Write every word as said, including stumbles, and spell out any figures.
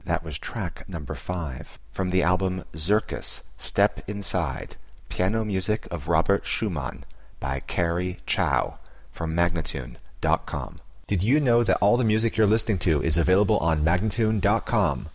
That was track number five from the album Zirkus, Step Inside, piano music of Robert Schumann by Carrie Chow from Magnatune dot com. Did you know that all the music you're listening to is available on Magnatune dot com?